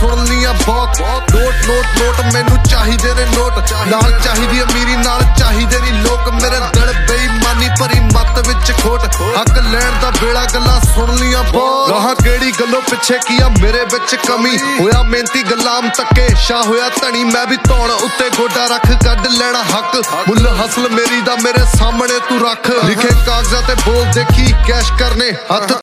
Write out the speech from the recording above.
ਸੁਣ ਲੀਆਂ ਬਹੁਤ ਨੋਟ ਨੋਟ ਨੋਟ ਮੈਨੂੰ ਚਾਹੀਦੇ ਨੇ ਨੋਟ ਨਾਲ ਚਾਹੀਦੀ ਅਮੀਰੀ ਨਾਲ ਚਾਹੀਦੇ ਨਹੀਂ ਲੋਕ ਮੇਰੇ ਦਿਲ ਬੇਈਮਾਨੀ ਭਰੀ ਮੱਤ ਵਿੱਚ ਖੋਟ ਹੱਕ ਲੈਣ ਦਾ ਵੇਲਾ ਗੱਲਾਂ ਸੁਣ ਲੀਆਂ ਬਹੁਤ ਗਾਹਾਂ ਕਿਹੜੀ ਗੱਲੋਂ ਪਿੱਛੇ ਕੀ ਆ ਮੇਰੇ ਵਿੱਚ ਕਮੀ ਹੋਇਆ ਮਿਹਨਤੀ ਗੁਲਾਮ ਤੱਕੇ ਸ਼ਾਹ ਹੋਇਆ ਧਣੀ ਮੈਂ ਵੀ ਧੌਣ ਉੱਤੇ ਗੋਡਾ ਰੱਖ ਕੱਢ ਲੈਣਾ ਹੱਕ ਮੁੱਲ ਹਸਲ ਮੇਰੀ ਦਾ ਮੇਰੇ ਸਾਹਮਣੇ ਤੂੰ ਰੱਖ ਲਿਖੇ ਕਾਗਜ਼ਾਂ ਤੇ ਬੋਲ ਦੇਖੀ ਕੈਸ਼ ਕਰਨੇ ਹੱਥ